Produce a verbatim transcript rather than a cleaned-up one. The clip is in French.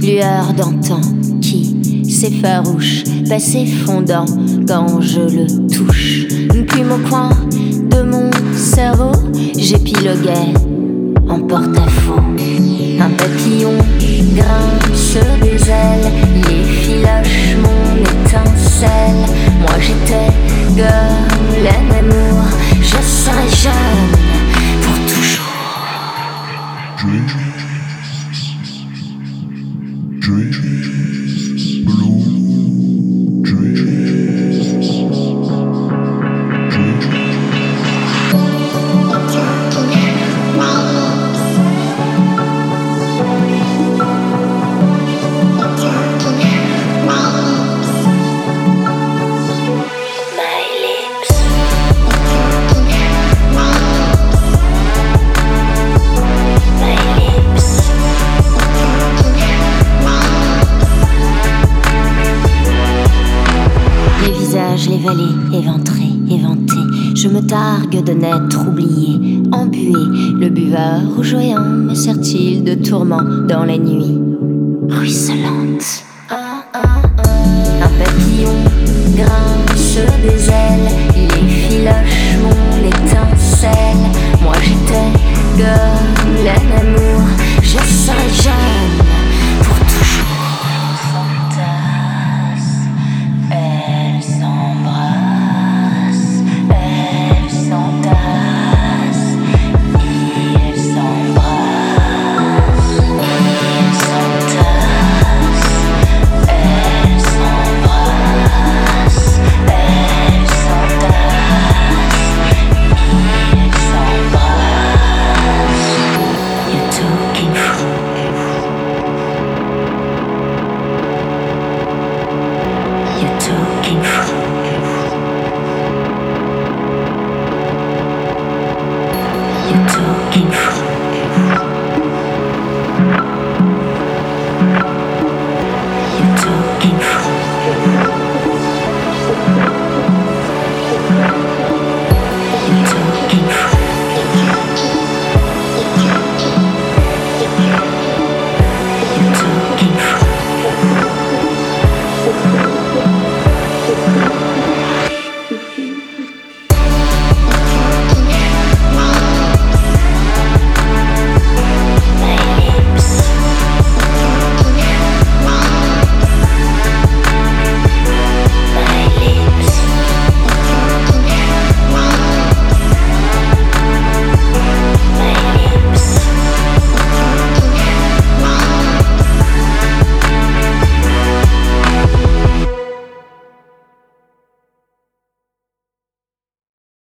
lueur d'antan qui s'effarouche, passé fondant quand je le touche. Puis mon coin de mon cerveau, j'épiloguais en porte-à-faux. Un papillon grince des ailes, les filoches mon étincelle. Moi j'étais golem amour, je serai jeune pour toujours. Dreams, dreams, blue dreams, dreams. Les vallées éventrées, éventées, je me targue de n'être oublié, embué, le buveur rougeoyant me sert-il de tourment dans la nuit ruisselante. Un papillon grince des ailes, les filoches mon étincelle. Moi j'étais golem